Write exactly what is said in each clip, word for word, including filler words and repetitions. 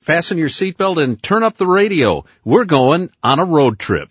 Fasten your seatbelt and turn up the radio. We're going on a road trip.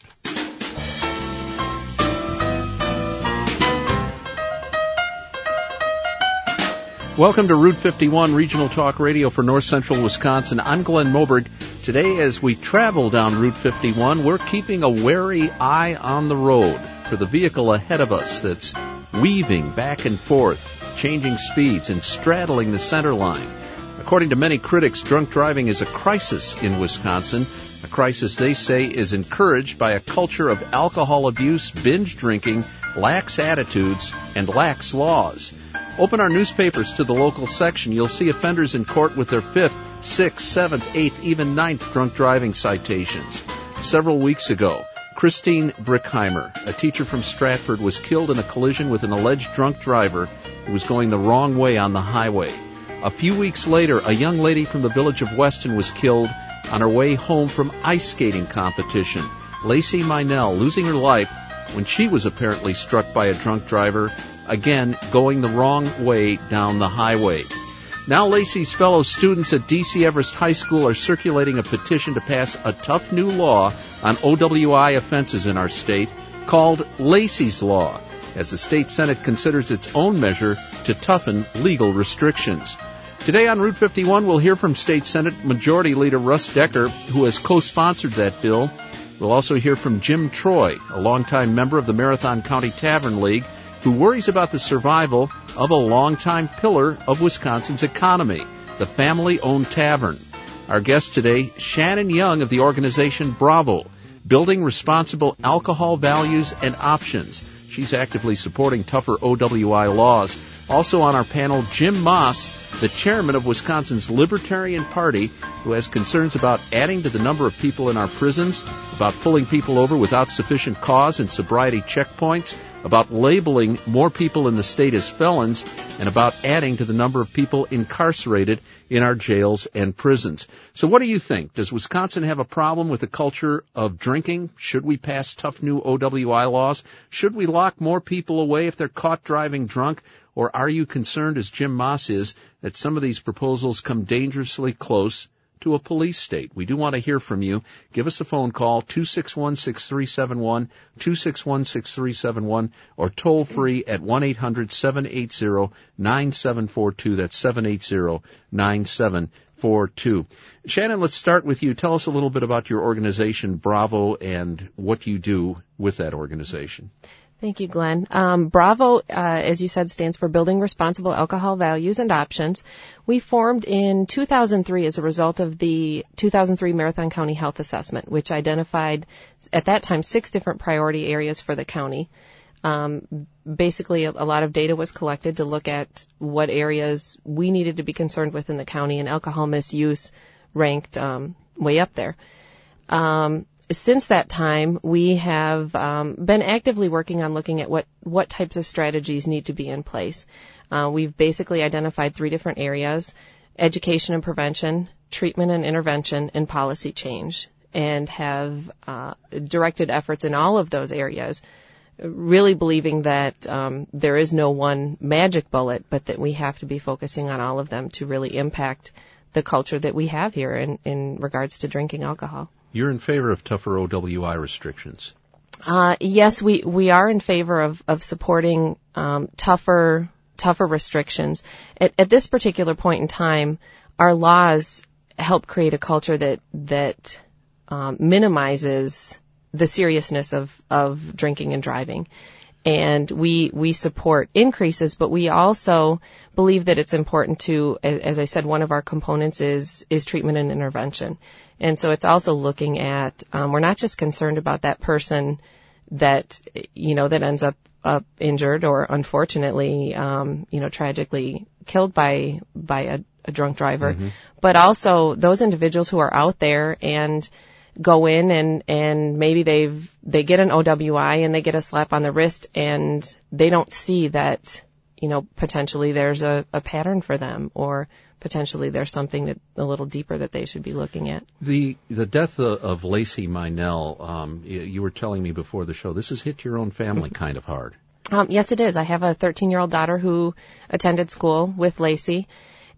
Welcome to Route fifty-one Regional Talk Radio for North Central Wisconsin. I'm Glenn Moberg. Today, as we travel down Route fifty-one, we're keeping a wary eye on the road for the vehicle ahead of us that's weaving back and forth, changing speeds and straddling the center line. According to many critics, drunk driving is a crisis in Wisconsin, a crisis they say is encouraged by a culture of alcohol abuse, binge drinking, lax attitudes, and lax laws. Open our newspapers to the local section. You'll see offenders in court with their fifth, sixth, seventh, eighth, even ninth drunk driving citations. Several weeks ago, Christine Brickheimer, a teacher from Stratford, was killed in a collision with an alleged drunk driver who was going the wrong way on the highway. A few weeks later, a young lady from the village of Weston was killed on her way home from ice skating competition. Lacey Minell losing her life when she was apparently struck by a drunk driver, again going the wrong way down the highway. Now Lacey's fellow students at D C Everest High School are circulating a petition to pass a tough new law on O W I offenses in our state called Lacey's Law, as the state Senate considers its own measure to toughen legal restrictions. Today on Route fifty-one, we'll hear from State Senate Majority Leader Russ Decker, who has co-sponsored that bill. We'll also hear from Jim Troy, a longtime member of the Marathon County Tavern League, who worries about the survival of a longtime pillar of Wisconsin's economy, the family-owned tavern. Our guest today, Shannon Young of the organization Bravo, Building Responsible Alcohol Values and Options. She's actively supporting tougher O W I laws. Also on our panel, Jim Moss, the chairman of Wisconsin's Libertarian Party, who has concerns about adding to the number of people in our prisons, about pulling people over without sufficient cause and sobriety checkpoints, about labeling more people in the state as felons, and about adding to the number of people incarcerated in our jails and prisons. So what do you think? Does Wisconsin have a problem with the culture of drinking? Should we pass tough new O W I laws? Should we lock more people away if they're caught driving drunk? Or are you concerned, as Jim Moss is, that some of these proposals come dangerously close to a police state? We do want to hear from you. Give us a phone call, two six one, six three seven one, two six one, six three seven one, or toll free at one eight hundred, seven eight zero, nine seven four two. That's seven eight zero, nine seven four two. Shannon, let's start with you. Tell us a little bit about your organization, Bravo, and what you do with that organization. Thank you, Glenn. Um, Bravo, uh, as you said, stands for Building Responsible Alcohol Values and Options. We formed in two thousand three as a result of the two thousand three Marathon County Health Assessment, which identified, at that time, six different priority areas for the county. Um, basically, a, a lot of data was collected to look at what areas we needed to be concerned with in the county, and alcohol misuse ranked um, way up there. Um, Since that time, we have um, been actively working on looking at what, what types of strategies need to be in place. Uh, we've basically identified three different areas: education and prevention, treatment and intervention, and policy change, and have uh, directed efforts in all of those areas, really believing that um, there is no one magic bullet, but that we have to be focusing on all of them to really impact the culture that we have here in, in regards to drinking alcohol. You're in favor of tougher O W I restrictions. Uh, yes, we, we are in favor of, of supporting um, tougher tougher restrictions. At, at this particular point in time, our laws help create a culture that that um, minimizes the seriousness of, of drinking and driving. And we we support increases, but we also believe that it's important to, as I said, one of our components is is treatment and intervention. And so it's also looking at, um, we're not just concerned about that person that, you know, that ends up, up injured or unfortunately, um, you know, tragically killed by, by a, a drunk driver, mm-hmm. but also those individuals who are out there and go in and, and maybe they've, they get an O W I and they get a slap on the wrist and they don't see that, you know, potentially there's a, a pattern for them, or potentially there's something that a little deeper that they should be looking at. The the death of, of Lacey Minell, um, you, you were telling me before the show, this has hit your own family kind of hard. Um, yes, it is. I have a thirteen-year-old daughter who attended school with Lacey,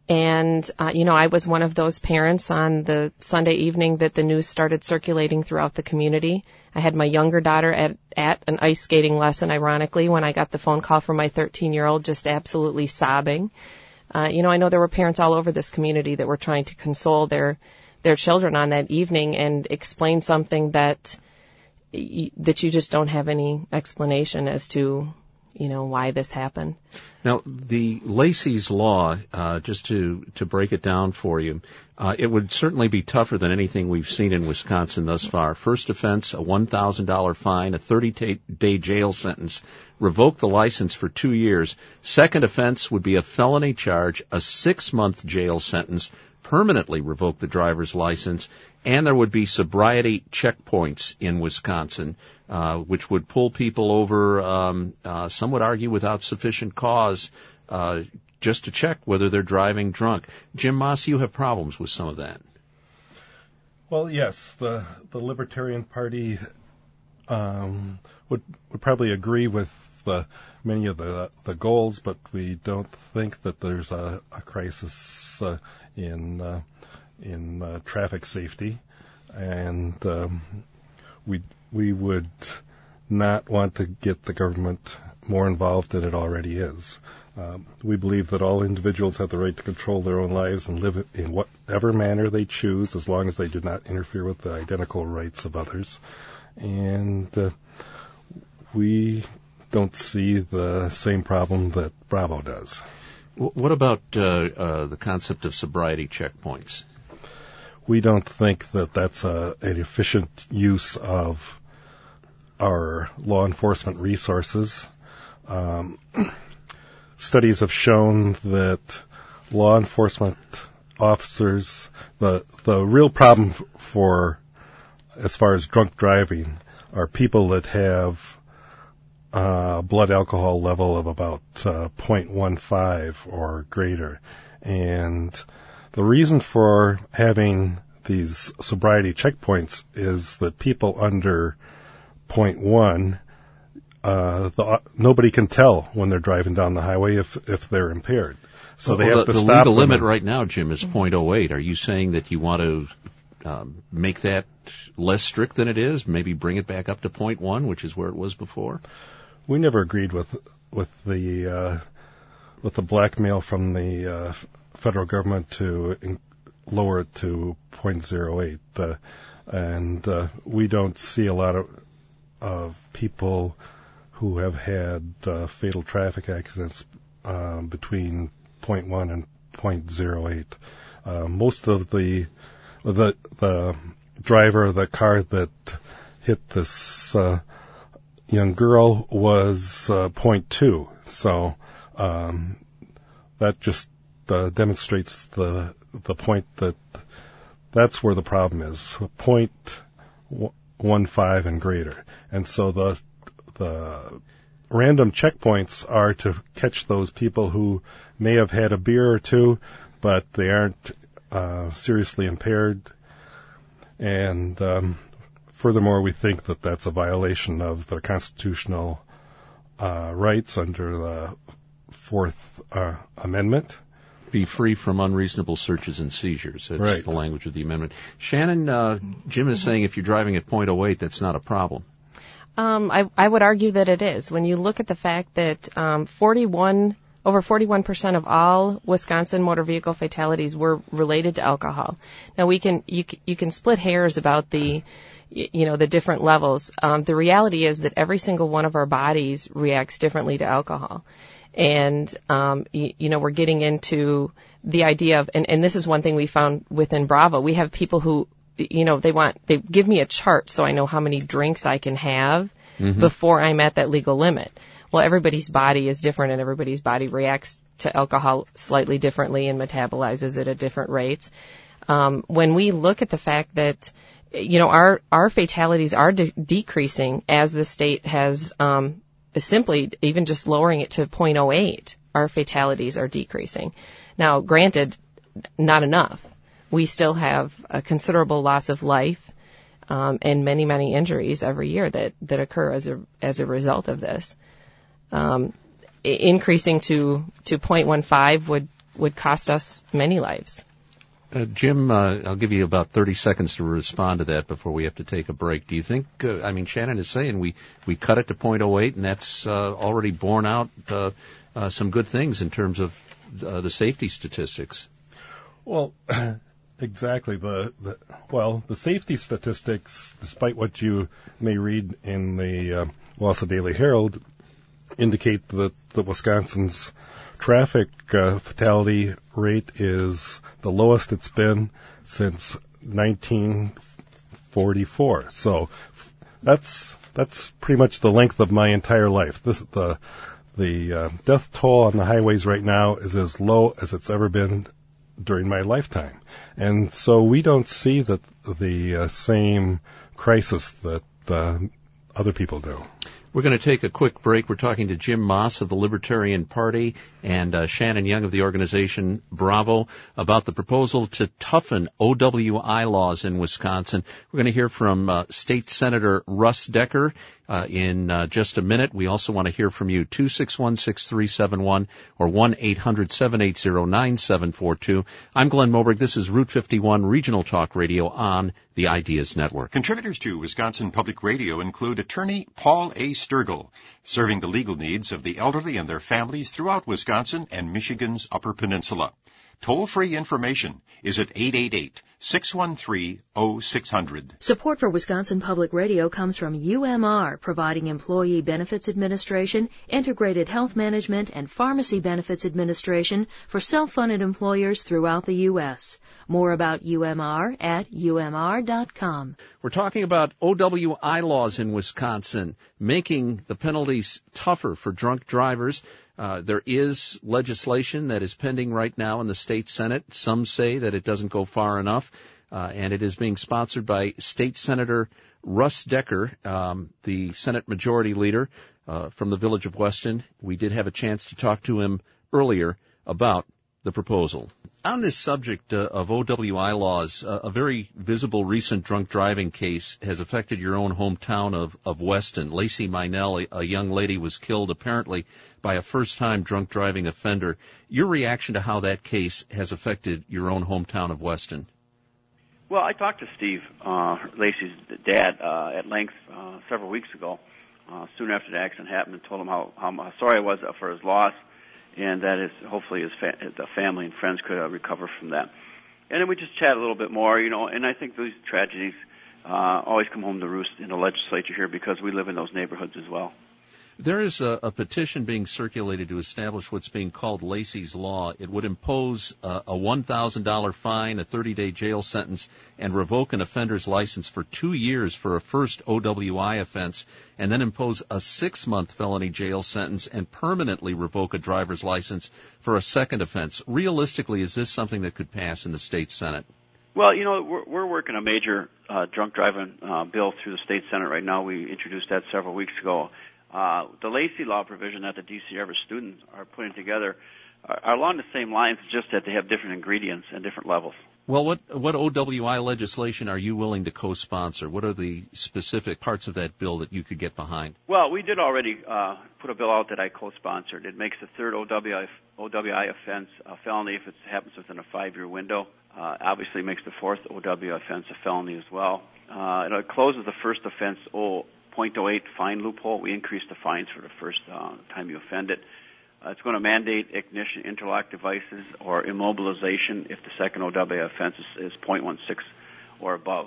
And, uh, you know, I was one of those parents on the Sunday evening that the news started circulating throughout the community. I had my younger daughter at, at an ice skating lesson, ironically, when I got the phone call from my thirteen-year-old just absolutely sobbing. Uh, you know, I know there were parents all over this community that were trying to console their, their children on that evening and explain something that, y- that you just don't have any explanation as to, you know, why this happened. Now, the Lacey's Law, uh, just to, to break it down for you, uh, it would certainly be tougher than anything we've seen in Wisconsin thus far. First offense, a one thousand dollars fine, a thirty-day jail sentence, revoke the license for two years. Second offense would be a felony charge, a six-month jail sentence, permanently revoke the driver's license, and there would be sobriety checkpoints in Wisconsin, uh, which would pull people over, um, uh, some would argue without sufficient cause, uh, just to check whether they're driving drunk. Jim Moss, you have problems with some of that. Well, yes, the the Libertarian Party um, would would probably agree with uh, many of the the goals, but we don't think that there's a, a crisis uh, in uh, in uh, traffic safety, and um, we we would not want to get the government more involved than it already is. Um, we believe that all individuals have the right to control their own lives and live in whatever manner they choose, as long as they do not interfere with the identical rights of others. And uh, we don't see the same problem that Bravo does. What about uh, uh, the concept of sobriety checkpoints? We don't think that that's a, an efficient use of our law enforcement resources. Um, studies have shown that law enforcement officers, the the real problem f- for, as far as drunk driving, are people that have a blood alcohol level of about uh, zero point one five or greater. And the reason for having these sobriety checkpoints is that people under zero point one, uh, the, nobody can tell when they're driving down the highway if if they're impaired. So well, they have the, to the stop. The legal limit and, right now, Jim, is zero point zero eight. Are you saying that you want to um, make that less strict than it is? Maybe bring it back up to zero point one, which is where it was before? We never agreed with with the uh, with the blackmail from the uh, federal government to in, lower it to zero point zero eight, uh, and uh, we don't see a lot of of people who have had uh, fatal traffic accidents uh, between zero point one and zero point zero eight. Uh, most of the the the driver of the car that hit this uh, young girl was uh, zero point two, so um, that just uh, demonstrates the the point that that's where the problem is, zero point one five and greater. And so the the random checkpoints are to catch those people who may have had a beer or two, but they aren't uh, seriously impaired. And um, furthermore, we think that that's a violation of their constitutional uh, rights under the Fourth uh, Amendment. Be free from unreasonable searches and seizures. That's right. The language of the amendment. Shannon, uh, Jim is saying if you're driving at zero point zero eight, that's not a problem. Um, I, I would argue that it is. When you look at the fact that um, forty-one over forty-one percent of all Wisconsin motor vehicle fatalities were related to alcohol. Now we can you you can split hairs about the you know the different levels. Um, the reality is that every single one of our bodies reacts differently to alcohol. And, um, you, you know, we're getting into the idea of, and, and this is one thing we found within Bravo. We have people who, you know, they want, they give me a chart so I know how many drinks I can have mm-hmm. before I'm at that legal limit. Well, everybody's body is different and everybody's body reacts to alcohol slightly differently and metabolizes it at different rates. Um, when we look at the fact that, you know, our, our fatalities are de- decreasing as the state has, um, simply even just lowering it to zero point zero eight, our fatalities are decreasing. Now, granted, not enough. We still have a considerable loss of life um, and many, many injuries every year that, that occur as a as a result of this. Um, increasing to to zero point one five would would cost us many lives. Uh, Jim, uh, I'll give you about thirty seconds to respond to that before we have to take a break. Do you think, uh, I mean, Shannon is saying we, we cut it to point oh eight, and that's uh, already borne out uh, uh, some good things in terms of uh, the safety statistics. Well, exactly. The, the well, the safety statistics, despite what you may read in the uh, Wausau Daily Herald, indicate that, that Wisconsin's traffic uh, fatality rate is the lowest it's been since nineteen forty-four. So that's that's pretty much the length of my entire life. This, the the uh, death toll on the highways right now is as low as it's ever been during my lifetime, and so we don't see the the uh, same crisis that uh, other people do. We're going to take a quick break. We're talking to Jim Moss of the Libertarian Party and uh, Shannon Young of the organization Bravo about the proposal to toughen O W I laws in Wisconsin. We're going to hear from uh, State Senator Russ Decker uh, in uh, just a minute. We also want to hear from you, two six one, six three seven one or one eight hundred, seven eight zero, nine seven four two. I'm Glenn Moberg. This is Route fifty-one Regional Talk Radio on the Ideas Network. Contributors to Wisconsin Public Radio include attorney Paul A. Sturgill, serving the legal needs of the elderly and their families throughout Wisconsin and Michigan's Upper Peninsula. Toll-free information is at eight eight eight, six one three, oh six hundred. Support for Wisconsin Public Radio comes from U M R, providing Employee Benefits Administration, Integrated Health Management, and Pharmacy Benefits Administration for self-funded employers throughout the U S More about U M R at U M R dot com. We're talking about O W I laws in Wisconsin, making the penalties tougher for drunk drivers. Uh, there is legislation that is pending right now in the state Senate. Some say that it doesn't go far enough, uh, and it is being sponsored by State Senator Russ Decker, um, the Senate Majority Leader uh, from the Village of Weston. We did have a chance to talk to him earlier about the proposal. On this subject uh, of O W I laws, uh, a very visible recent drunk driving case has affected your own hometown of, of Weston. Lacey Minell, a, a young lady, was killed apparently by a first-time drunk driving offender. Your reaction to how that case has affected your own hometown of Weston? Well, I talked to Steve, uh, Lacey's dad, uh, at length uh, several weeks ago, uh, soon after the accident happened, and told him how, how sorry I was for his loss, and that is hopefully his fa- the family and friends could uh, recover from that. And then we just chat a little bit more, you know, and I think these tragedies uh, always come home to roost in the legislature here because we live in those neighborhoods as well. There is a, a petition being circulated to establish what's being called Lacey's Law. It would impose a, a one thousand dollars fine, a thirty-day jail sentence, and revoke an offender's license for two years for a first O W I offense, and then impose a six-month felony jail sentence and permanently revoke a driver's license for a second offense. Realistically, is this something that could pass in the state Senate? Well, you know, we're, we're working a major uh, drunk driving uh, bill through the state Senate right now. We introduced that several weeks ago. Uh, the Lacey Law provision that the D C Everest students are putting together are, are along the same lines, just that they have different ingredients and different levels. Well, what what O W I legislation are you willing to co-sponsor? What are the specific parts of that bill that you could get behind? Well, we did already uh, put a bill out that I co-sponsored. It makes the third O W I, O W I offense a felony if it happens within a five-year window. Uh, obviously makes the fourth O W I offense a felony as well. Uh, it closes the first offense oh, point oh eight fine loophole. We increased the fines for the first uh, time you offend it. Uh, it's going to mandate ignition interlock devices or immobilization if the second O W I offense is, is point one six or above.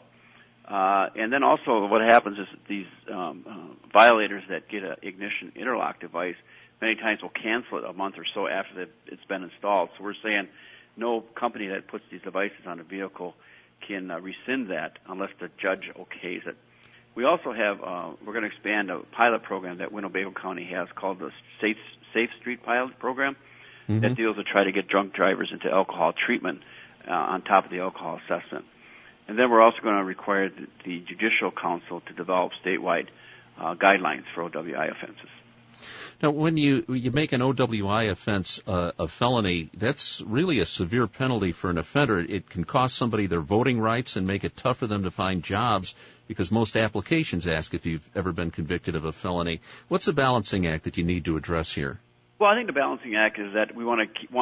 Uh, and then also what happens is these um, uh, violators that get an ignition interlock device many times will cancel it a month or so after it's been installed. So we're saying no company that puts these devices on a vehicle can uh, rescind that unless the judge okays it. We also have, uh, we're going to expand a pilot program that Winnebago County has called the Safe, Safe Street Pilot Program mm-hmm. that deals to try to get drunk drivers into alcohol treatment uh, on top of the alcohol assessment. And then we're also going to require the, the Judicial Council to develop statewide uh, guidelines for O W I offenses. Now, when you you make an O W I offense uh, a felony, that's really a severe penalty for an offender. It can cost somebody their voting rights and make it tough for them to find jobs because most applications ask if you've ever been convicted of a felony. What's the balancing act that you need to address here? Well, I think the balancing act is that we want to keep, one,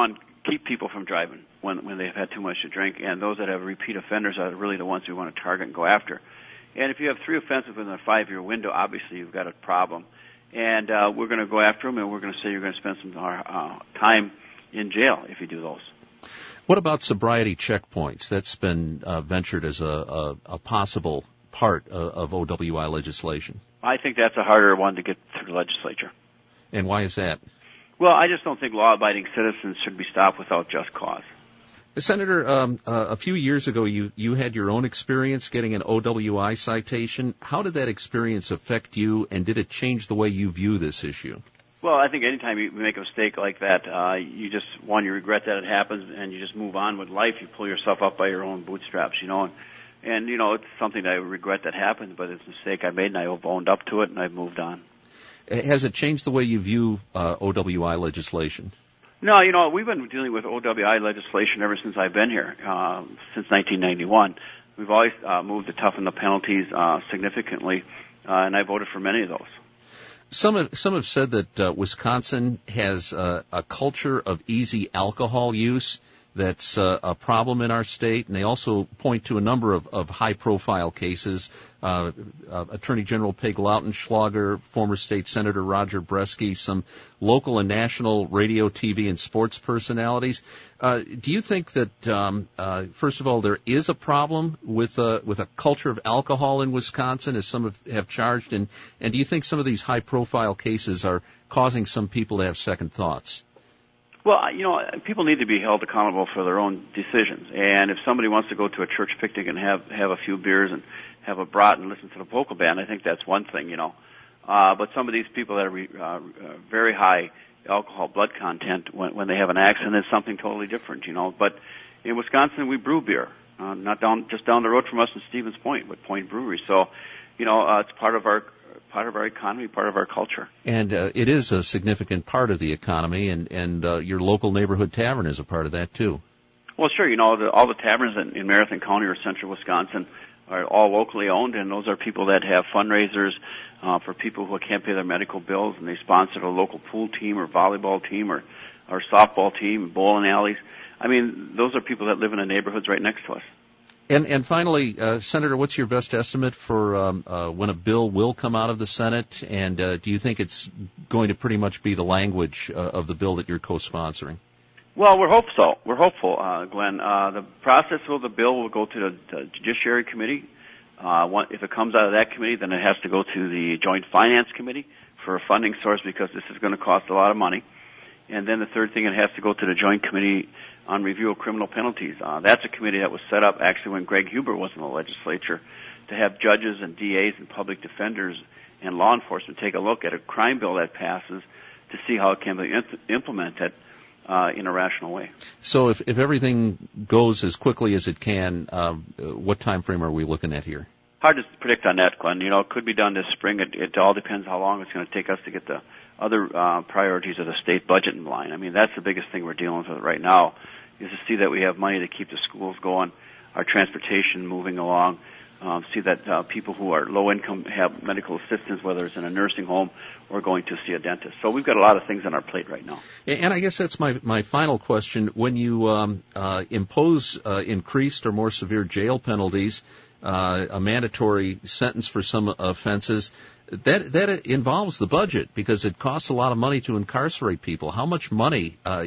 keep people from driving when when they've had too much to drink, and those that have repeat offenders are really the ones we want to target and go after. And if you have three offenses within a five-year window, obviously you've got a problem. And uh, we're going to go after them, and we're going to say you're going to spend some uh, time in jail if you do those. What about sobriety checkpoints? That's been uh, ventured as a, a, a possible part of, of O W I legislation. I think that's a harder one to get through the legislature. And why is that? Well, I just don't think law-abiding citizens should be stopped without just cause. Senator, um, uh, a few years ago, you, you had your own experience getting an O W I citation. How did that experience affect you, and did it change the way you view this issue? Well, I think anytime you make a mistake like that, uh, you just, one, you regret that it happens, and you just move on with life. You pull yourself up by your own bootstraps, you know. And, and you know, it's something that I regret that happened, but it's a mistake I made, and I've owned up to it, and I've moved on. Has it changed the way you view uh, O W I legislation? No, you know, we've been dealing with O W I legislation ever since I've been here, uh, since nineteen ninety-one. We've always uh, moved to toughen the penalties uh, significantly, uh, and I voted for many of those. Some have, some have said that uh, Wisconsin has uh, a culture of easy alcohol use that's uh, a problem in our state, and they also point to a number of, of high-profile cases. Uh, uh, Attorney General Peg Lautenschlager, former state Senator Roger Bresky, some local and national radio, T V, and sports personalities. Uh, do you think that, um, uh, first of all, there is a problem with uh, with a culture of alcohol in Wisconsin, as some have, have charged, and, and do you think some of these high-profile cases are causing some people to have second thoughts? Well, you know, people need to be held accountable for their own decisions. And if somebody wants to go to a church picnic and have have a few beers and have a brat and listen to the polka band, I think that's one thing, you know. Uh, but some of these people that are re, uh, very high alcohol blood content, when, when they have an accident, it's something totally different, you know. But in Wisconsin, we brew beer, uh, not down just down the road from us in Stevens Point, with Point Brewery. So, you know, uh, it's part of our part of our economy, part of our culture. And uh, it is a significant part of the economy, and, and uh, your local neighborhood tavern is a part of that, too. Well, sure. You know, the, all the taverns in, in Marathon County or central Wisconsin are all locally owned, and those are people that have fundraisers uh, for people who can't pay their medical bills, and they sponsor a local pool team or volleyball team or, or softball team, bowling alleys. I mean, those are people that live in the neighborhoods right next to us. And, and finally, uh, Senator, what's your best estimate for um, uh, when a bill will come out of the Senate? And uh, do you think it's going to pretty much be the language uh, of the bill that you're co-sponsoring? Well, we're hopeful. So. We're hopeful, uh, Glenn. Uh, the process of the bill will go to the, the Judiciary Committee. Uh, one, if it comes out of that committee, then it has to go to the Joint Finance Committee for a funding source, because this is going to cost a lot of money. And then the third thing, it has to go to the Joint Committee on Review of Criminal Penalties. Uh, that's a committee that was set up actually when Greg Huber was in the legislature, to have judges and D As and public defenders and law enforcement take a look at a crime bill that passes to see how it can be imp- implemented uh, in a rational way. So if, if everything goes as quickly as it can, uh, what time frame are we looking at here? Hard to predict on that, Glenn. You know, it could be done this spring. It, it all depends how long it's going to take us to get the other uh, priorities of the state budget in line. I mean, that's the biggest thing we're dealing with right now, is to see that we have money to keep the schools going, our transportation moving along, um, see that uh, people who are low income have medical assistance, whether it's in a nursing home or going to see a dentist. So we've got a lot of things on our plate right now. And I guess that's my, my final question. When you um, uh, impose uh, increased or more severe jail penalties, uh, a mandatory sentence for some offenses, that that involves the budget, because it costs a lot of money to incarcerate people. How much money uh,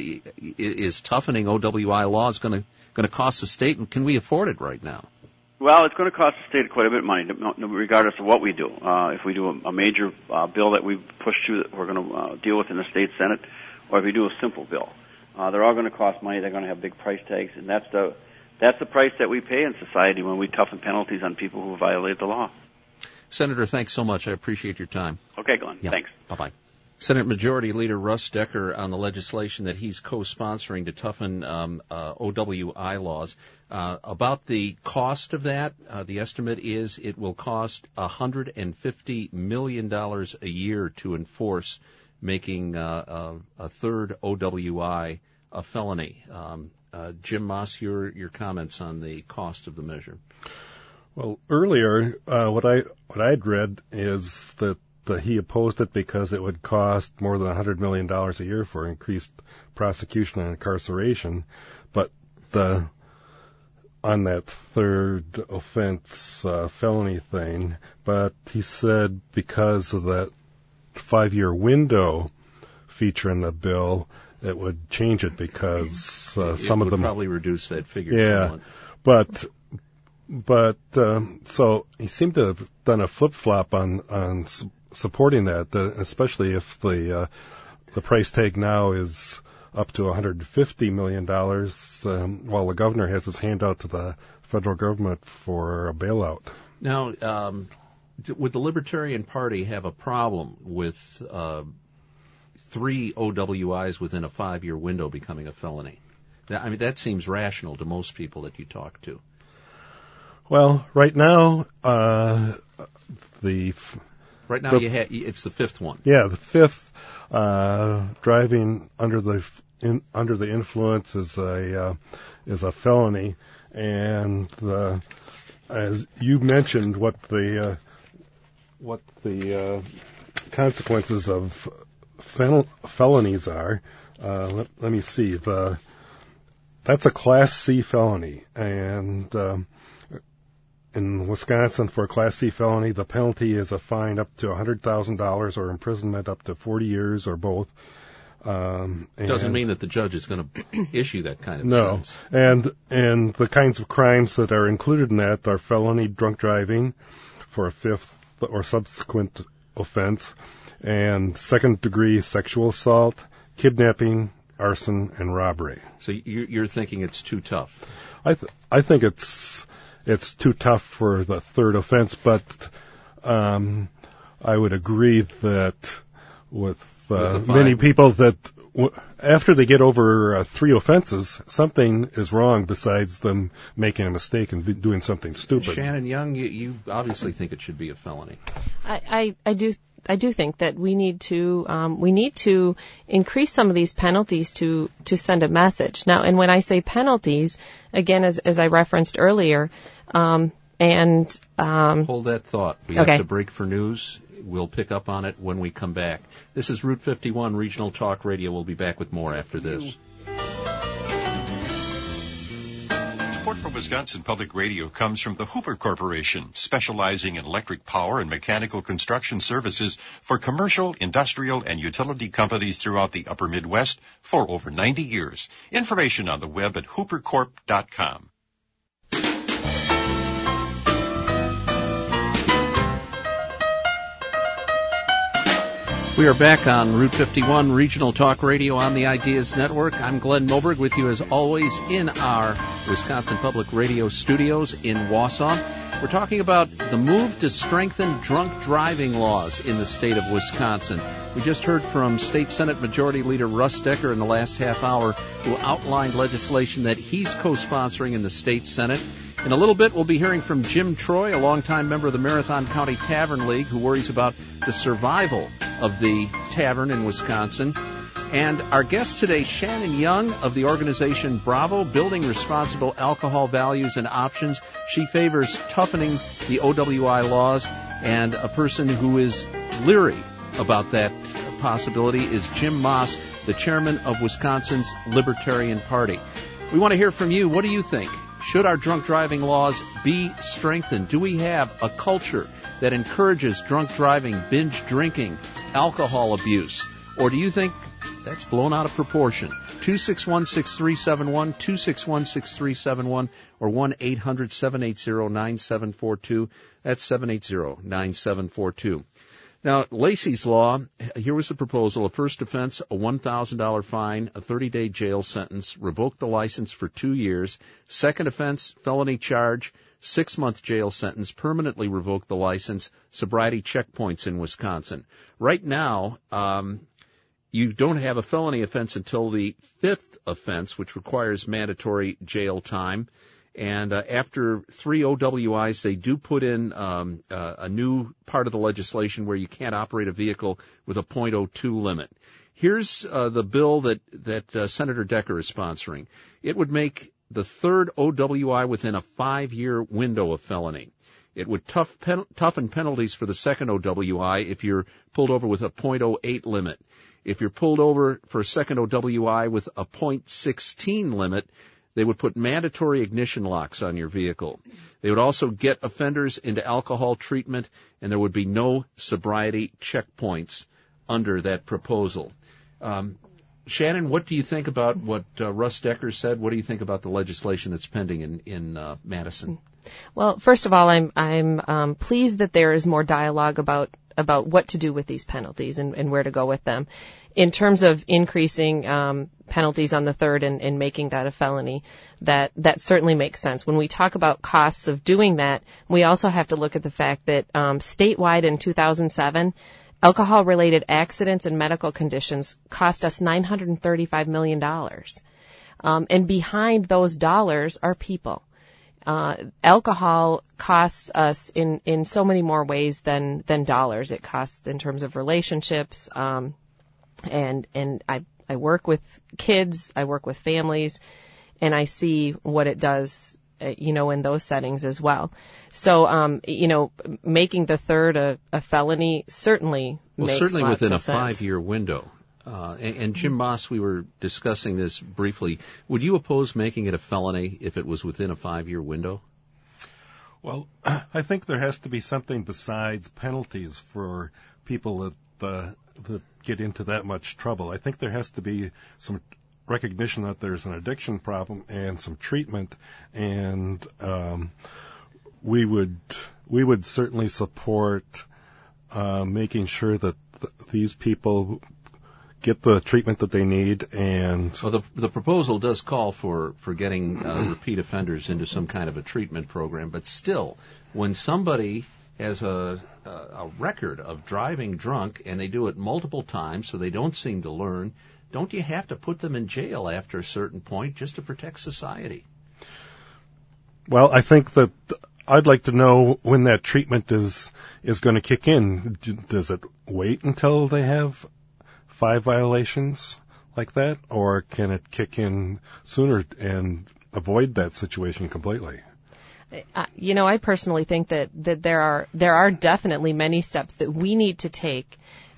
is toughening O W I laws going to going to cost the state, and can we afford it right now? Well, it's going to cost the state quite a bit of money, regardless of what we do. Uh, if we do a, a major uh, bill that we push through that we're going to uh, deal with in the state Senate, or if we do a simple bill, uh, they're all going to cost money. They're going to have big price tags, and that's the that's the price that we pay in society when we toughen penalties on people who violate the law. Senator, thanks so much. I appreciate your time. Okay, Glenn. Yeah. Thanks. Bye-bye. Senate Majority Leader Russ Decker on the legislation that he's co-sponsoring to toughen um, uh, O W I laws. Uh, about the cost of that, uh, the estimate is it will cost one hundred fifty million dollars a year to enforce, making uh, a, a third O W I a felony. Um, uh, Jim Moss, your your comments on the cost of the measure. Well, earlier, uh, what I what I'd read is that uh, he opposed it because it would cost more than one hundred million dollars a year for increased prosecution and incarceration. But the on that third offense uh, felony thing, but he said because of that five-year window feature in the bill, it would change it because uh, it some would of them probably reduce that figure. Yeah, somewhat. but but um, so he seemed to have done a flip flop on on su- supporting that, uh, especially if the uh, the price tag now is up to one hundred fifty million dollars, um, while the governor has his hand out to the federal government for a bailout. Now, um, would the Libertarian Party have a problem with uh, three O W Is within a five-year window becoming a felony? I mean, that seems rational to most people that you talk to. Well, right now, uh, the f- right now the, you ha- it's the fifth one. Yeah, the fifth uh, driving under the in, under the influence is a uh, is a felony, and the, as you mentioned, what the uh, what the uh, consequences of fel- felonies are. Uh, let, let me see. The that's a Class C felony, and um, in Wisconsin, for a Class C felony, the penalty is a fine up to one hundred thousand dollars or imprisonment up to forty years or both. Um, Doesn't mean that the judge is going to issue that kind of no. sentence. And and the kinds of crimes that are included in that are felony drunk driving for a fifth or subsequent offense, and second-degree sexual assault, kidnapping, arson, and robbery. So you're thinking it's too tough? I th- I think it's it's too tough for the third offense, but um, I would agree that with uh, many people that w- after they get over uh, three offenses, something is wrong besides them making a mistake and be doing something stupid. Shannon Young, you, you obviously think it should be a felony. I, I, I do. I do think that we need to um, we need to increase some of these penalties to to send a message. Now, and when I say penalties, again, as as I referenced earlier, um, and um, hold that thought. We okay. have to break for news. We'll pick up on it when we come back. This is Route fifty-one Regional Talk Radio. We'll be back with more after this. Support for Wisconsin Public Radio comes from the Hooper Corporation, specializing in electric power and mechanical construction services for commercial, industrial, and utility companies throughout the upper Midwest for over ninety years. Information on the web at hooper corp dot com. We are back on Route fifty-one Regional Talk Radio on the Ideas Network. I'm Glenn Moberg with you as always in our Wisconsin Public Radio studios in Wausau. We're talking about the move to strengthen drunk driving laws in the state of Wisconsin. We just heard from State Senate Majority Leader Russ Decker in the last half hour, who outlined legislation that he's co-sponsoring in the State Senate. In a little bit, we'll be hearing from Jim Troy, a longtime member of the Marathon County Tavern League, who worries about the survival of the tavern in Wisconsin. And our guest today, Shannon Young of the organization Bravo, Building Responsible Alcohol Values and Options. She favors toughening the O W I laws, and a person who is leery about that possibility is Jim Moss, the chairman of Wisconsin's Libertarian Party. We want to hear from you. What do you think? Should our drunk driving laws be strengthened? Do we have a culture that encourages drunk driving, binge drinking, alcohol abuse? Or do you think that's blown out of proportion? two six one, six three seven one, two six one, six three seven one, or one eight hundred, seven eight zero, nine seven four two. That's seven eight zero, nine seven four two. Now, Lacey's Law, here was the proposal. A first offense, a one thousand dollars fine, a thirty-day jail sentence, revoke the license for two years. Second offense, felony charge, six-month jail sentence, permanently revoke the license, sobriety checkpoints in Wisconsin. Right now, um, you don't have a felony offense until the fifth offense, which requires mandatory jail time. And uh, after three O W Is, they do put in um, uh, a new part of the legislation where you can't operate a vehicle with a point oh two limit. Here's uh, the bill that, that uh, Senator Decker is sponsoring. It would make the third O W I within a five-year window a felony. It would tough pen, toughen penalties for the second O W I if you're pulled over with a point oh eight limit. If you're pulled over for a second O W I with a point one six limit, they would put mandatory ignition locks on your vehicle. They would also get offenders into alcohol treatment, and there would be no sobriety checkpoints under that proposal. Um, Shannon, what do you think about what uh, Russ Decker said? What do you think about the legislation that's pending in, in uh, Madison? Well, first of all, I'm I'm um, pleased that there is more dialogue about about what to do with these penalties and, and where to go with them. In terms of increasing um, penalties on the third and, and making that a felony, that that certainly makes sense. When we talk about costs of doing that, we also have to look at the fact that um, statewide in two thousand seven, alcohol-related accidents and medical conditions cost us nine hundred thirty-five million dollars. Um, and behind those dollars are people. Uh, alcohol costs us in, in so many more ways than, than dollars. It costs in terms of relationships, um, and, and I, I work with kids, I work with families, and I see what it does, uh, you know, in those settings as well. So, um, you know, making the third a, a felony certainly well, makes certainly lots within of a sense. five-year window. Uh, and, and Jim Moss, we were discussing this briefly. Would you oppose making it a felony if it was within a five-year window? Well, I think there has to be something besides penalties for people that uh, that get into that much trouble. I think there has to be some recognition that there's an addiction problem and some treatment, and um, we would we would certainly support uh, making sure that th- these people get the treatment that they need. And well, the the proposal does call for for getting uh, repeat offenders into some kind of a treatment program, but still, when somebody has a, a a record of driving drunk and they do it multiple times, so they don't seem to learn, don't you have to put them in jail after a certain point just to protect society? Well, I think that I'd like to know when that treatment is is going to kick in. Does it wait until they have five violations like that, or can it kick in sooner and avoid that situation completely? Uh, you know, I personally think that, that there are there are definitely many steps that we need to take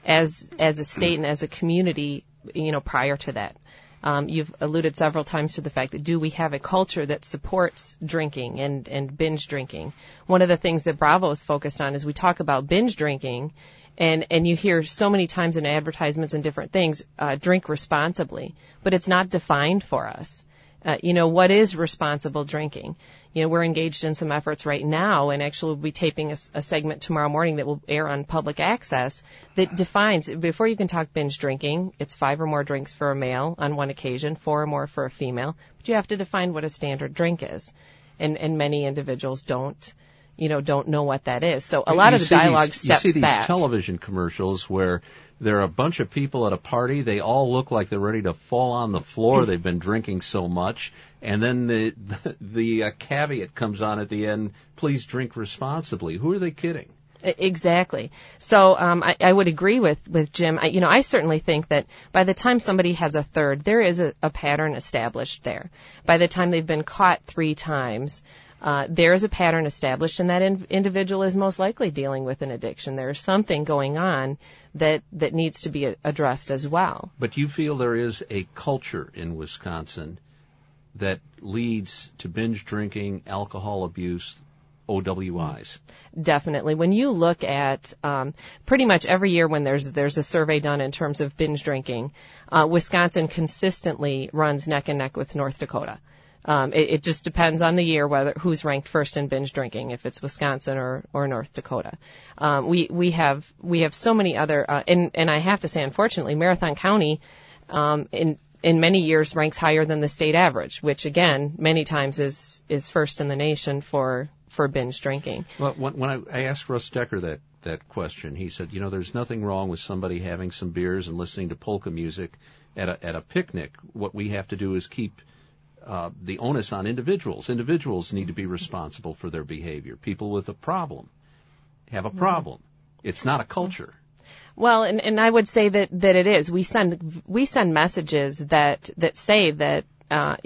as as a state and as a community, you know, prior to that. Um, you've alluded several times to the fact that do we have a culture that supports drinking and, and binge drinking? One of the things that Bravo is focused on is we talk about binge drinking, and, and you hear so many times in advertisements and different things, uh, drink responsibly, but it's not defined for us. Uh, you know, what is responsible drinking? You know, we're engaged in some efforts right now, and actually we'll be taping a, a segment tomorrow morning that will air on public access that defines, before you can talk binge drinking, it's five or more drinks for a male on one occasion, four or more for a female, but you have to define what a standard drink is. And, and many individuals don't, you know, don't know what that is. So a lot you of the dialogue these, steps back. You see these back. television commercials where there are a bunch of people at a party. They all look like they're ready to fall on the floor. They've been drinking so much. And then the the, the uh, caveat comes on at the end, please drink responsibly. Who are they kidding? Exactly. So um, I, I would agree with, with Jim. I, you know, I certainly think that by the time somebody has a third, there is a, a pattern established there. By the time they've been caught three times, Uh, there is a pattern established, and that in- individual is most likely dealing with an addiction. There is something going on that, that needs to be a- addressed as well. But you feel there is a culture in Wisconsin that leads to binge drinking, alcohol abuse, O W Is. Definitely. When you look at um, pretty much every year when there's there's a survey done in terms of binge drinking, uh, Wisconsin consistently runs neck and neck with North Dakota. Um, it, it just depends on the year whether who's ranked first in binge drinking, if it's Wisconsin or, or North Dakota. Um, we we have we have so many other, uh, and and I have to say, unfortunately, Marathon County, um, in in many years ranks higher than the state average, which again many times is is first in the nation for for binge drinking. Well, when, when I, I asked Russ Decker that that question, he said, you know, there's nothing wrong with somebody having some beers and listening to polka music at a at a picnic. What we have to do is keep Uh, the onus on individuals. Individuals need to be responsible for their behavior. People with a problem have a problem. It's not a culture. Well, and, and I would say that, that it is. We send we send messages that that say that uh,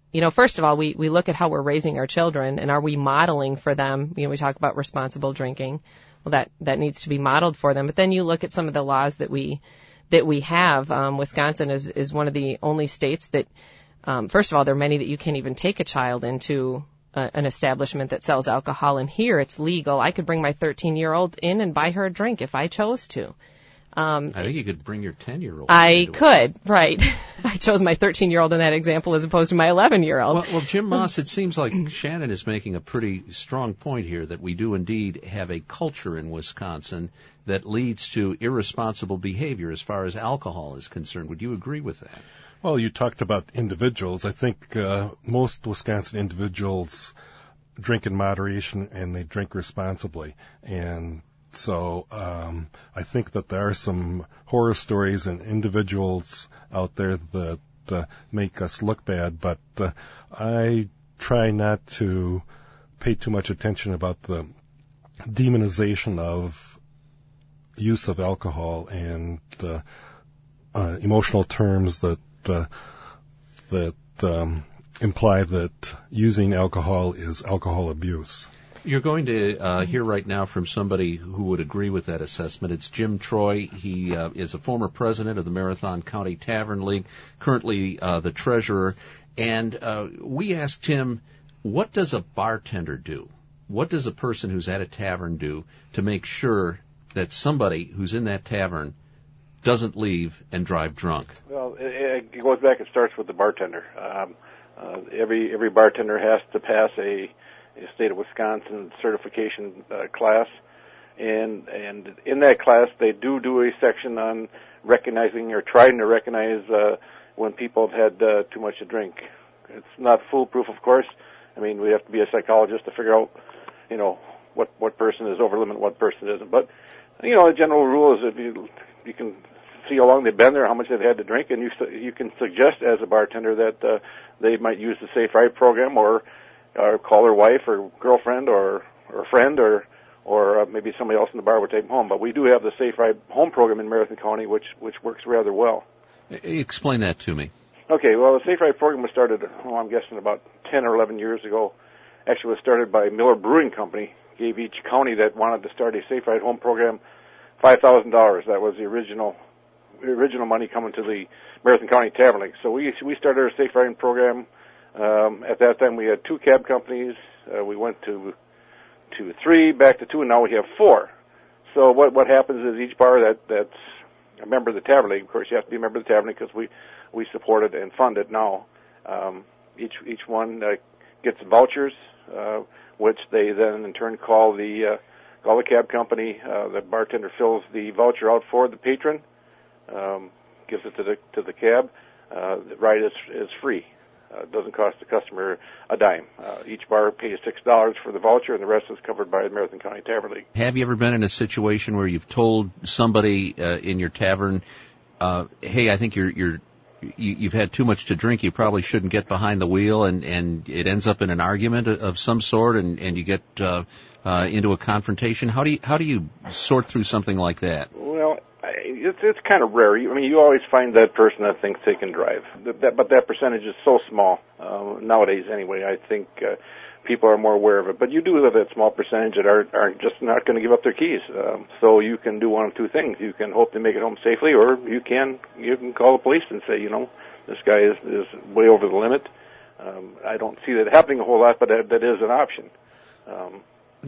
you know, first of all, we, we look at how we're raising our children, and are we modeling for them? You know, we talk about responsible drinking. Well, that, that needs to be modeled for them. But then you look at some of the laws that we, that we have. Um, Wisconsin is, is one of the only states that, um, first of all, there are many that you can't even take a child into a, an establishment that sells alcohol. And here it's legal. I could bring my thirteen-year-old in and buy her a drink if I chose to. Um, I think you could bring your ten-year-old. I could, it. right. I chose my thirteen-year-old in that example as opposed to my eleven-year-old. Well, well, Jim Moss, it seems like Shannon is making a pretty strong point here that we do indeed have a culture in Wisconsin that leads to irresponsible behavior as far as alcohol is concerned. Would you agree with that? Well, you talked about individuals. I think uh, most Wisconsin individuals drink in moderation and they drink responsibly. And So um, I think that there are some horror stories and individuals out there that uh, make us look bad, but uh, I try not to pay too much attention about the demonization of use of alcohol and uh, uh, emotional terms that uh, that um, imply that using alcohol is alcohol abuse. You're going to uh, hear right now from somebody who would agree with that assessment. It's Jim Troy. He uh, is a former president of the Marathon County Tavern League, currently uh, the treasurer. And uh, we asked him, what does a bartender do? What does a person who's at a tavern do to make sure that somebody who's in that tavern doesn't leave and drive drunk? Well, it, it goes back. It starts with the bartender. Um, uh, every every bartender has to pass a a state of Wisconsin certification uh, class, and and in that class they do do a section on recognizing or trying to recognize uh, when people have had uh, too much to drink. It's not foolproof, of course. I mean, we have to be a psychologist to figure out, you know, what what person is over limit, what person isn't. But you know, the general rule is if you you can see how long they've been there, how much they've had to drink, and you you can suggest as a bartender that uh, they might use the Safe Ride program, or or call their wife or girlfriend or or friend, or or uh, maybe somebody else in the bar would take them home. But we do have the Safe Ride Home program in Marathon County, which which works rather well. Explain that to me. Okay, well, the Safe Ride program was started, oh, I'm guessing about ten or eleven years ago. Actually, it was started by Miller Brewing Company. Gave each county that wanted to start a Safe Ride Home program five thousand dollars. That was the original the original money coming to the Marathon County Tavern League. So we we started our Safe Riding program. Um, at that time, we had two cab companies. Uh, we went to to three, back to two, and now we have four. So what what happens is each bar that that's a member of the Tavern League, of course, you have to be a member of the Tavern League because we we support it and fund it now. Um, each each one uh, gets vouchers, uh, which they then in turn call the uh, call the cab company. Uh, the bartender fills the voucher out for the patron, um, gives it to the to the cab. Uh, the ride is is free. Uh, it doesn't cost the customer a dime. Uh, each bar pays six dollars for the voucher, and the rest is covered by the Marathon County Tavern League. Have you ever been in a situation where you've told somebody uh, in your tavern, uh, "Hey, I think you're you're you, you've had too much to drink. You probably shouldn't get behind the wheel," and and it ends up in an argument of some sort, and and you get uh, uh, into a confrontation? How do you how do you sort through something like that? Well, It's it's kind of rare. I mean, you always find that person that thinks they can drive, that, but that percentage is so small uh, nowadays. Anyway, I think uh, people are more aware of it. But you do have that small percentage that are are just not going to give up their keys. Um, so you can do one of two things: you can hope to make it home safely, or you can you can call the police and say, you know, this guy is is way over the limit. Um, I don't see that happening a whole lot, but that, that is an option. Um,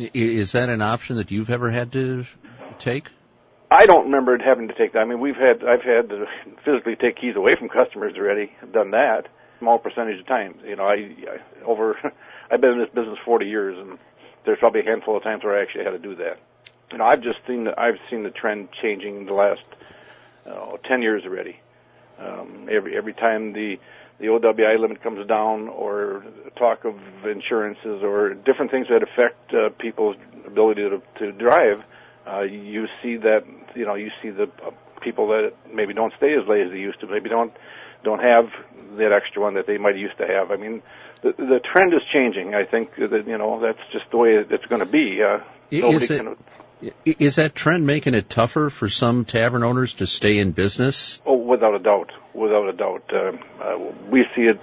is that an option that you've ever had to take? I don't remember having to take that. I mean, we've had, I've had to physically take keys away from customers already. I've done that, small percentage of times. You know, I, I over, I've been in this business forty years, and there's probably a handful of times where I actually had to do that. You know, I've just seen the, I've seen the trend changing in the last uh, ten years already. Um, every every time the the O W I limit comes down, or talk of insurances, or different things that affect uh, people's ability to, to drive. Uh, you see that, you know, you see the uh, people that maybe don't stay as late as they used to, maybe don't don't have that extra one that they might used to have. I mean, the the trend is changing. I think that, you know, that's just the way it's going to be. Uh, is, it, can, is that trend making it tougher for some tavern owners to stay in business? Oh, without a doubt, without a doubt. Uh, uh, we see it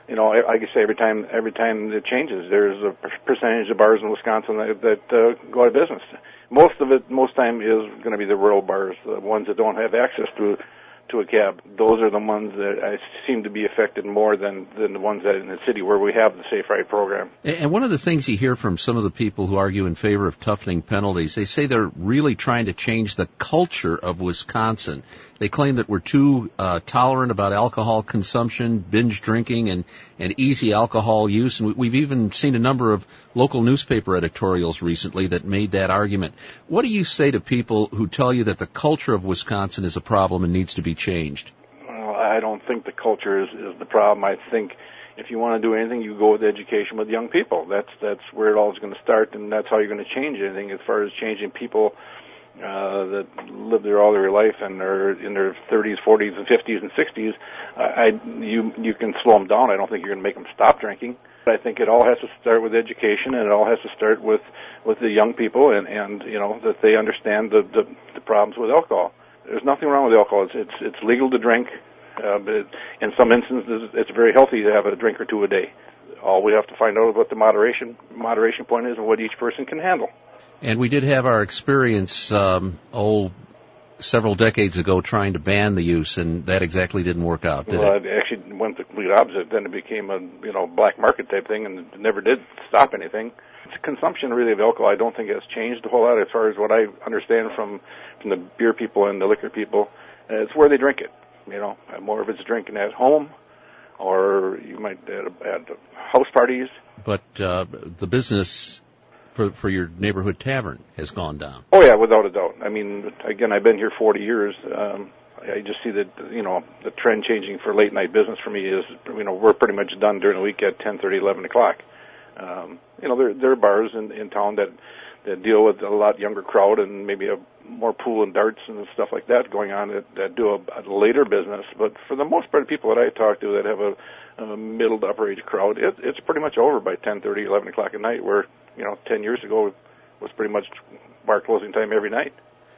you know, like I say, every time every time it changes, there's a percentage of bars in Wisconsin that, that uh, go out of business. Most of it, most time, is going to be the rural bars, the ones that don't have access to to a cab. Those are the ones that I seem to be affected more than, than the ones that in the city where we have the Safe Ride program. And one of the things you hear from some of the people who argue in favor of toughening penalties, they say they're really trying to change the culture of Wisconsin. They claim that we're too uh, tolerant about alcohol consumption, binge drinking, and, and easy alcohol use. And we've even seen a number of local newspaper editorials recently that made that argument. What do you say to people who tell you that the culture of Wisconsin is a problem and needs to be changed? Well, I don't think the culture is, is the problem. I think if you want to do anything, you go with education with young people. That's that's where it all is going to start, and that's how you're going to change anything as far as changing people Uh, that live there all their life and are in their thirties, forties, and fifties, and sixties. Uh, I, you you can slow them down. I don't think you're going to make them stop drinking. I think it all has to start with education, and it all has to start with, with the young people, and, and you know that they understand the, the the problems with alcohol. There's nothing wrong with alcohol. It's it's, it's legal to drink, uh, but it, in some instances, it's very healthy to have a drink or two a day. All we have to find out what the moderation moderation point is and what each person can handle. And we did have our experience, um, oh, several decades ago trying to ban the use, and that exactly didn't work out, did well, it? Well, it actually went the complete opposite. Then it became a, you know, black market type thing, and it never did stop anything. The consumption, really, of alcohol, I don't think has changed a whole lot as far as what I understand from, from the beer people and the liquor people. Uh, it's where they drink it, you know. More of it's drinking at home, or you might at, at house parties. But uh, the business for for your neighborhood tavern has gone down. Oh yeah, without a doubt. I mean, again, I've been here forty years. Um, I just see that, you know, the trend changing for late night business for me is, you know, we're pretty much done during the week at ten thirty, eleven o'clock. Um, you know, there there are bars in, in town that that deal with a lot younger crowd and maybe a more pool and darts and stuff like that going on that, that do a, a later business. But for the most part, people that I talk to that have a, a middle to upper age crowd, it, it's pretty much over by ten thirty, eleven o'clock at night, where, you know, ten years ago was pretty much bar closing time every night.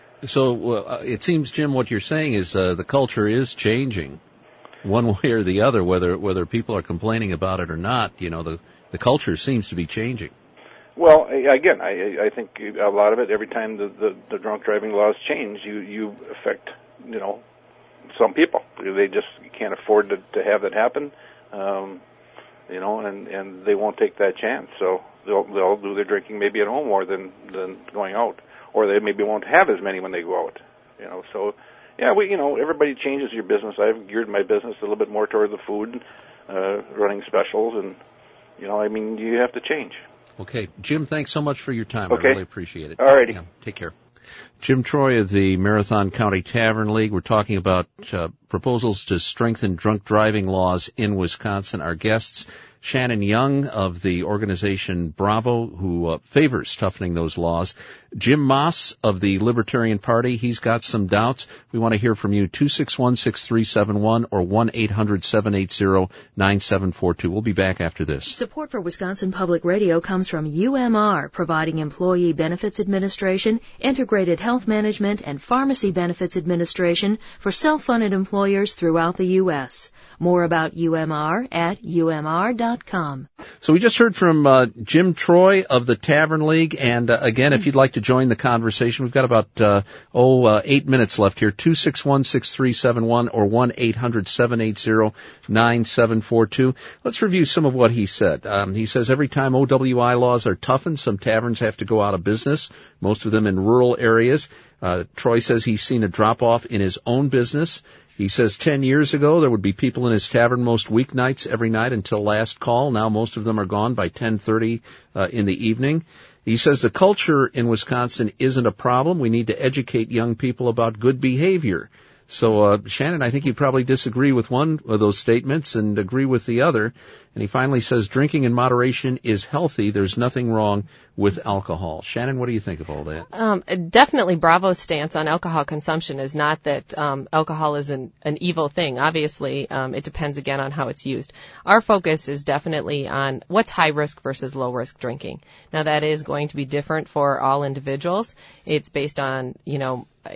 So uh, it seems, Jim, what you're saying is uh, the culture is changing one way or the other, whether whether people are complaining about it or not. You know, the, the culture seems to be changing. Well, again, I, I think a lot of it, every time the, the, the drunk driving laws change, you, you affect, you know, some people. They just can't afford to, to have that happen, um, you know, and, and they won't take that chance. So they'll, they'll do their drinking maybe at home more than, than going out. Or they maybe won't have as many when they go out, you know. So, yeah, we, you know, everybody changes your business. I've geared my business a little bit more toward the food, uh, running specials, and, you know, I mean, you have to change. Okay. Jim, thanks so much for your time. Okay. I really appreciate it. All righty. Yeah, take care. Jim Troy of the Marathon County Tavern League. We're talking about uh, proposals to strengthen drunk driving laws in Wisconsin. Our guests, Shannon Young of the organization Bravo, who uh, favors toughening those laws. Jim Moss of the Libertarian Party. He's got some doubts. We want to hear from you. two six one, six three seven one or one eight hundred, seven eight zero, nine seven four two. We'll be back after this. Support for Wisconsin Public Radio comes from U M R, providing Employee Benefits Administration, Integrated Health Management, and Pharmacy Benefits Administration for self-funded employers throughout the U S More about U M R at U M R dot com. So we just heard from uh, Jim Troy of the Tavern League, and uh, again, if you'd like to join the conversation, we've got about uh, oh uh, eight minutes left here. two six one, six three seven one or one eight hundred, seven eight zero, nine seven four two. Let's review some of what he said. Um, he says every time O W I laws are toughened, some taverns have to go out of business, most of them in rural areas. Uh, Troy says he's seen a drop-off in his own business. He says ten years ago there would be people in his tavern most weeknights every night until last call. Now most of them are gone by ten thirty uh, in the evening. He says the culture in Wisconsin isn't a problem. We need to educate young people about good behavior. So, uh, Shannon, I think you probably disagree with one of those statements and agree with the other. And he finally says drinking in moderation is healthy. There's nothing wrong with alcohol. Shannon, what do you think of all that? Um, definitely Bravo's stance on alcohol consumption is not that um, alcohol is an, an evil thing. Obviously, um, it depends, again, on how it's used. Our focus is definitely on what's high-risk versus low-risk drinking. Now, that is going to be different for all individuals. It's based on, you know, each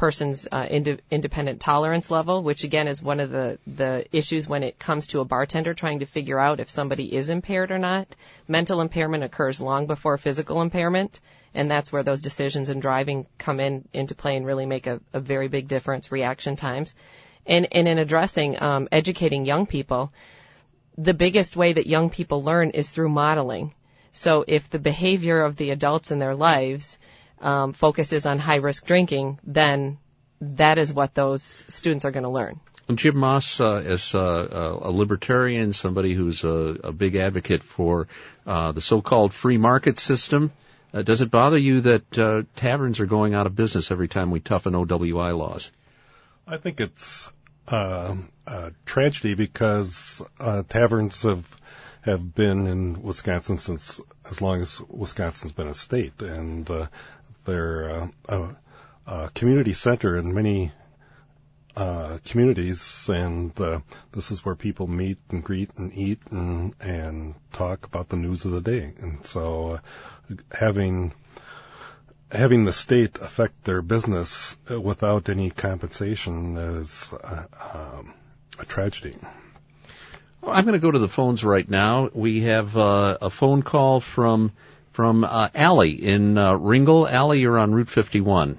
person's uh, ind- independent tolerance level, which again is one of the, the issues when it comes to a bartender trying to figure out if somebody is impaired or not. Mental impairment occurs long before physical impairment, and that's where those decisions in driving come in into play and really make a, a very big difference, reaction times. And, and in addressing, um, educating young people, the biggest way that young people learn is through modeling. So if the behavior of the adults in their lives um, focuses on high-risk drinking, then that is what those students are going to learn. Jim Moss, uh, as uh, a libertarian, somebody who's a, a big advocate for uh, the so-called free market system, uh, does it bother you that uh, taverns are going out of business every time we toughen O W I laws? I think it's uh, a tragedy because uh, taverns have have been in Wisconsin since as long as Wisconsin's been a state, and uh, they're uh, a, a community center in many uh, communities, and uh, this is where people meet and greet and eat and and talk about the news of the day. And so, uh, having having the state affect their business without any compensation is uh, um, a tragedy. I'm going to go to the phones right now. We have uh, a phone call from from uh, Allie in uh, Ringel. Allie, you're on Route fifty-one.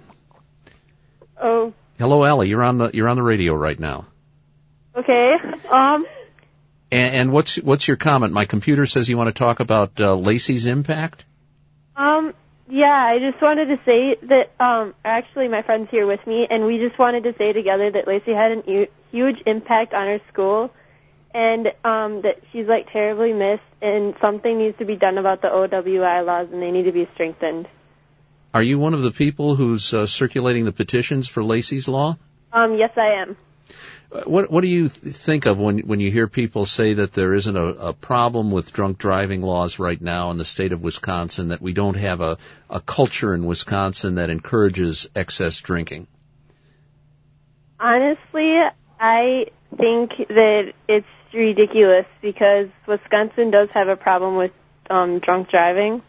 Oh. Hello, Allie. You're on the you're on the radio right now. Okay. Um. And, and what's what's your comment? My computer says you want to talk about uh, Lacey's impact. Um. Yeah, I just wanted to say that. Um. Actually, my friend's here with me, and we just wanted to say together that Lacey had a u- huge impact on her school. And um, that she's, like, terribly missed, and something needs to be done about the O W I laws, and they need to be strengthened. Are you one of the people who's uh, circulating the petitions for Lacey's Law? Um, yes, I am. What What do you th- think of when when you hear people say that there isn't a, a problem with drunk driving laws right now in the state of Wisconsin, that we don't have a, a culture in Wisconsin that encourages excess drinking? Honestly, I think that it's ridiculous because Wisconsin does have a problem with um, drunk driving.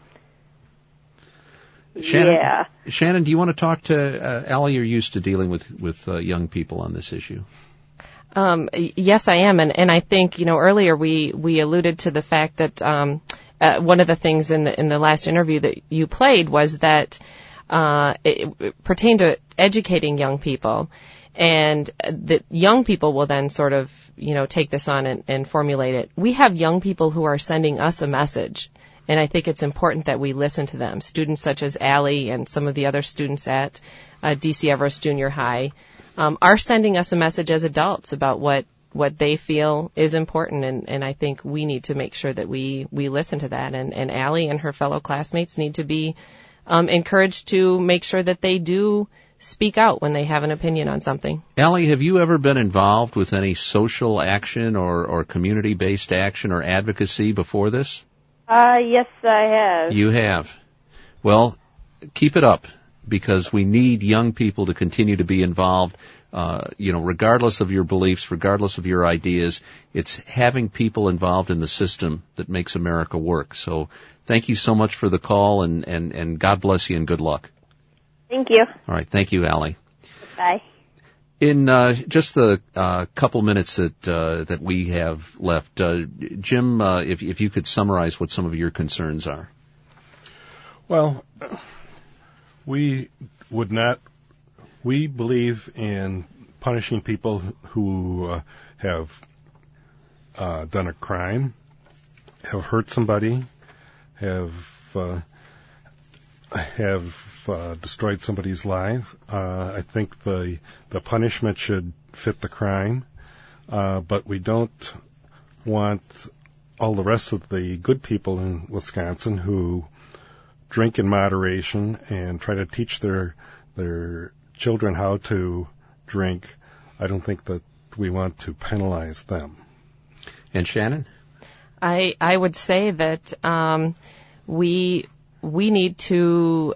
Shannon, yeah. Shannon, do you want to talk to uh, Allie? You're used to dealing with with uh, young people on this issue. Um, yes, I am, and, and I think you know earlier we, we alluded to the fact that um, uh, one of the things in the in the last interview that you played was that uh, it, it pertained to educating young people. And that young people will then sort of, you know, take this on and, and formulate it. We have young people who are sending us a message, and I think it's important that we listen to them. Students such as Allie and some of the other students at uh, D C Everest Junior High um, are sending us a message as adults about what, what they feel is important, and, and I think we need to make sure that we, we listen to that. And, and Allie and her fellow classmates need to be um, encouraged to make sure that they do speak out when they have an opinion on something. Allie, have you ever been involved with any social action or, or community-based action or advocacy before this? Uh, yes, I have. You have. Well, keep it up, because we need young people to continue to be involved, uh, you know, regardless of your beliefs, regardless of your ideas. It's having people involved in the system that makes America work. So thank you so much for the call, and, and, and God bless you and good luck. Thank you. All right. Thank you, Allie. Bye. In uh, just the uh, couple minutes that uh, that we have left, uh, Jim, uh, if if you could summarize what some of your concerns are. Well, we would not. We believe in punishing people who uh, have uh, done a crime, have hurt somebody, have uh, have. Uh, destroyed somebody's life. Uh, I think the the punishment should fit the crime, uh, but we don't want all the rest of the good people in Wisconsin who drink in moderation and try to teach their their children how to drink. I don't think that we want to penalize them. And Shannon? I I would say that um, we we need to.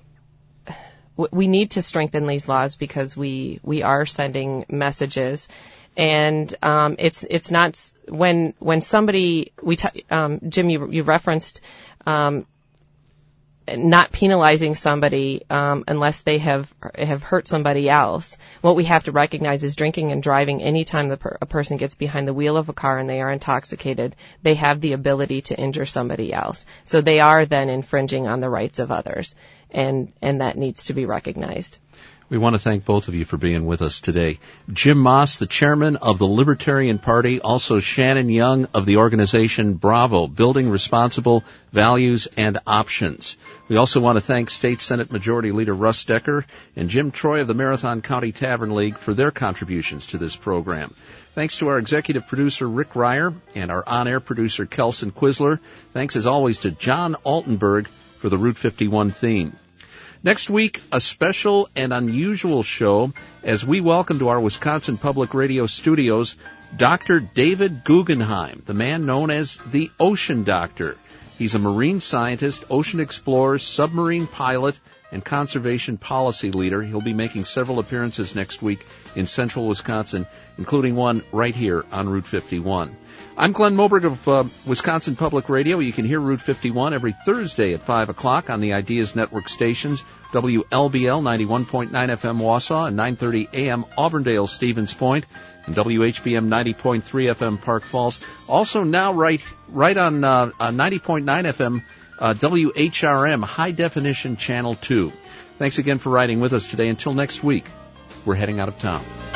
We need to strengthen these laws because we, we are sending messages, and um, it's it's not when when somebody we t- um, Jim you you referenced um, not penalizing somebody um, unless they have have hurt somebody else. What we have to recognize is drinking and driving. Anytime the per- a person gets behind the wheel of a car and they are intoxicated, they have the ability to injure somebody else. So they are then infringing on the rights of others, and and that needs to be recognized. We want to thank both of you for being with us today. Jim Moss, the chairman of the Libertarian Party, also Shannon Young of the organization Bravo, Building Responsible Values and Options. We also want to thank State Senate Majority Leader Russ Decker and Jim Troy of the Marathon County Tavern League for their contributions to this program. Thanks to our executive producer, Rick Ryer, and our on-air producer, Kelson Quisler. Thanks, as always, to John Altenberg for the Route fifty-one theme. Next week, a special and unusual show as we welcome to our Wisconsin Public Radio studios Doctor David Guggenheim, the man known as the Ocean Doctor. He's a marine scientist, ocean explorer, submarine pilot, and conservation policy leader. He'll be making several appearances next week in central Wisconsin, including one right here on Route fifty-one. I'm Glenn Moberg of uh, Wisconsin Public Radio. You can hear Route fifty-one every Thursday at five o'clock on the Ideas Network stations, W L B L ninety-one point nine F M Wausau and nine thirty A M Auburndale Stevens Point, and W H B M ninety point three F M Park Falls. Also now right right on uh, uh, ninety point nine F M uh, W H R M High Definition Channel two. Thanks again for riding with us today. Until next week, we're heading out of town.